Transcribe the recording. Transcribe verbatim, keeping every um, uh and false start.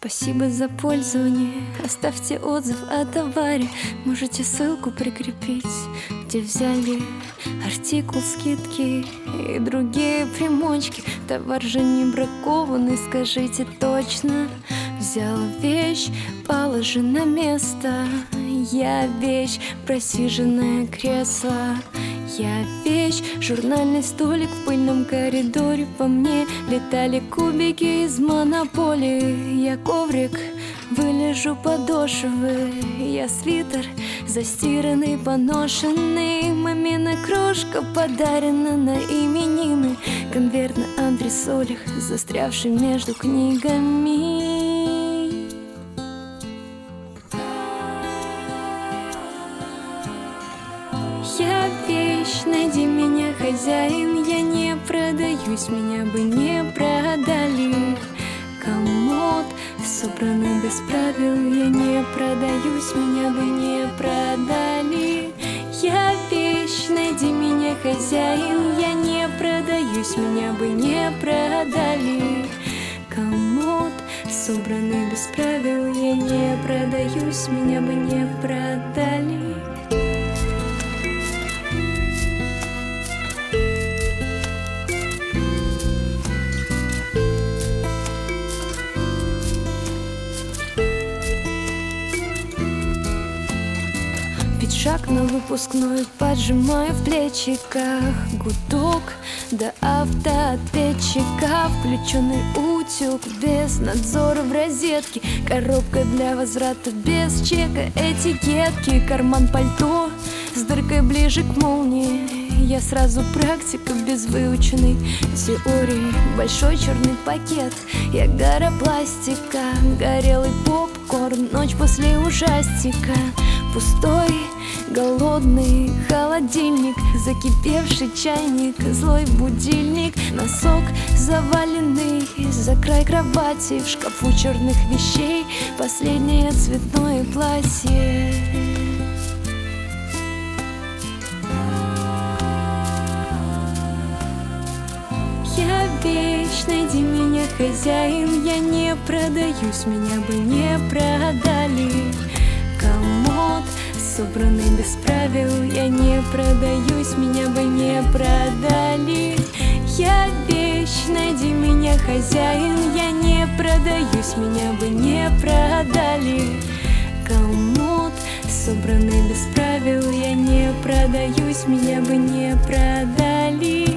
Спасибо за пользование, оставьте отзыв о товаре. Можете ссылку прикрепить, где взяли артикул, скидки и другие примочки. Товар же не бракованный, скажите точно. Взял вещь, положи на место. Я вещь, просиженное кресло. Я вещь, журнальный столик в пыльном коридоре. По мне летали кубики из монополии. Я коврик, вылежу подошвы. Я свитер, застиранный, поношенный. Мамина крошка подарена на именины. Конверт на антресолях, застрявший между книгами. Я вещь, найди меня, хозяин. Я не продаюсь, меня бы не продали. Комод, собранный без правил. Я не продаюсь, меня бы не продали. Я вещь, найди меня, хозяин. Я не продаюсь, меня бы не продали. Комод, собранный без правил. Я не продаюсь, меня бы не продали. Шаг на выпускной, поджимаю в плечиках. Гудок до автоответчика. Включенный утюг без надзора в розетке. Коробка для возврата без чека, этикетки. Карман пальто с дыркой ближе к молнии. Я сразу практика без выученной теории. Большой черный пакет, я гора пластика. Горелый попкорн, ночь после ужастика. Пустой, голодный холодильник. Закипевший чайник, злой будильник. Носок заваленный за край кровати. В шкафу черных вещей последнее цветное платье. Я вещь, найди меня, хозяин. Я не продаюсь, меня бы не продали. Комод, собранный без правил. Я не продаюсь, меня бы не продали. Я вещь, найди меня, хозяин. Я не продаюсь, меня бы не продали. Комод, собранный без правил. Я не продаюсь, меня бы не продали.